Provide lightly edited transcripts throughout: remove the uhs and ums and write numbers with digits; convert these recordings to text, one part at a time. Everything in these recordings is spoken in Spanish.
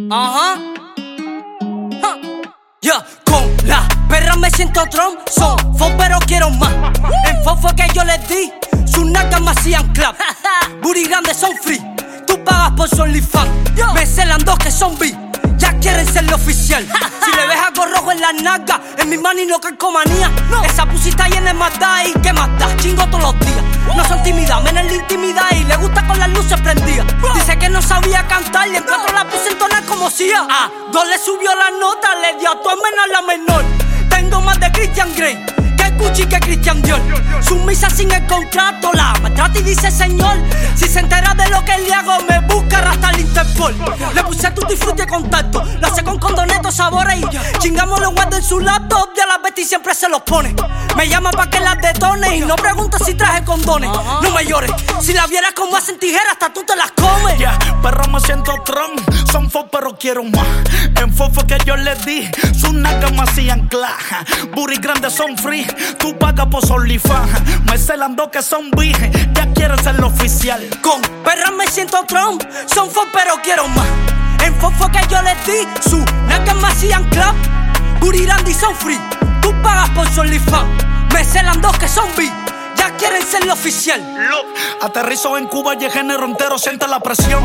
Ajá. Ya, con la perra me siento Trump. Son fo pero quiero más. En fo fue que yo les di. Sus nalgas me hacían clap. Booty grandes son free. Tú pagas por su OnlyFans. Me celan dos que son bi. Ya quieren ser lo oficial. Si le ves algo rojo en la nalga, en mi mano y no calcomanía. Esa pusita llena de maldad y ¿qué más da? Chingo todos los días. No son tímidas, menos la intimidad y le gusta con las luces prendidas. Dice que no sabía cantar y en cuatro la puse entonar como Sia. A dos le subió la nota, le dio a tu menor la menor. Tengo más de Christian Grey que Gucci que Christian Dior. Sumisa sin el contrato, la me trata y dice señor. Si se entera de lo que le hago, me busca hasta el Interpol. Le puse tutti frutti de contacto, lo hace con condonetos, sabores y chingamos los guarda en su laptop. Y a la Betty siempre se los pone. Me llama pa' que las detone y no pregunta si traje condones. No me llores, si la vieras como hacen tijeras, hasta tú te las comes. Perro me siento Trump, son fo pero quiero más. En fo fue que yo les di, sus nalgas me hacían clap. Booty grandes son free, tú pagas por su OnlyFans. Me celan dos que son virgen, ya quieren ser lo oficial. Con perra me siento Trump, son fo pero quiero más. En fo fue que yo les di, sus nalgas me hacían clap. Booty grandes son free, tú pagas por su OnlyFans. Me celan dos que son bi. Ya quieren ser lo oficial. Aterrizo en Cuba y el género entero siente la presión.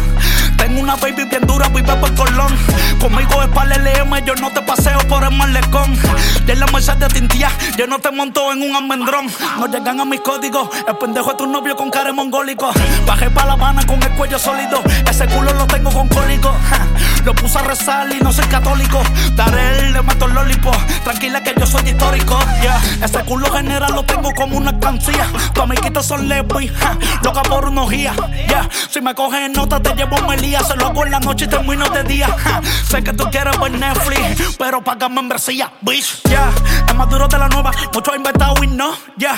Tengo una baby bien dura, vive por Colón. Conmigo es para el LM, yo no te paseo por el malecón. Y en la mesa de tintía, yo no te monto en un almendrón. No llegan a mis códigos, el pendejo es tu novio con cara mongólico. Bajé pa' La Habana con el cuello sólido, ese culo lo tengo con cólico. Lo puse a rezar y no soy católico. Daré le mato el lollipop, tranquila que yo soy histórico. Ese culo general lo tengo como una cancilla. Tu amiguitas son lesbi, loca por unos días. Si me coges en nota te llevo melía. Se lo hago en la noche y termino de día. Sé que tú quieres ver Netflix, pero paga membresía, bitch. Es más duro de la nueva, mucho inventado y no.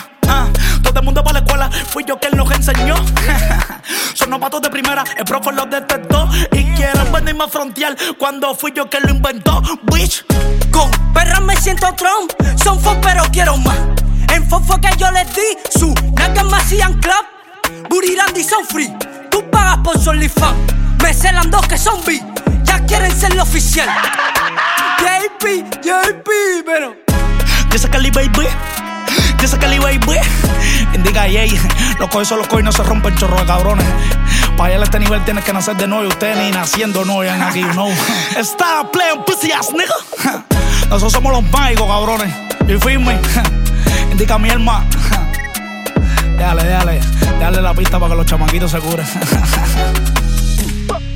Todo el mundo para la escuela, fui yo quien los enseñó. Son novatos de primera, el profe los detectó. Y quieren venirme a frontear cuando fui yo quien lo inventó, bitch. Con perra me siento Trump, son fo pero quiero más. En fo fue que yo les di, sus nalgas me hacían clap. Booty grandes son free, tú pagas por su OnlyFans. Me celan dos que son bi, ya quieren ser lo oficial. JP, pero Dice Cali baby, dice Cali baby. Indica yay, los coges son los coges y no se rompen chorro de cabrones. Para llegar a este nivel tienes que nacer de nuevo. Ustedes ni naciendo no llegan aquí, you know. Está playing pussy ass nigga. Nosotros somos los mágicos, cabrones. Y firme. Indica mi alma. Dale la pista para que los chamaquitos se curen.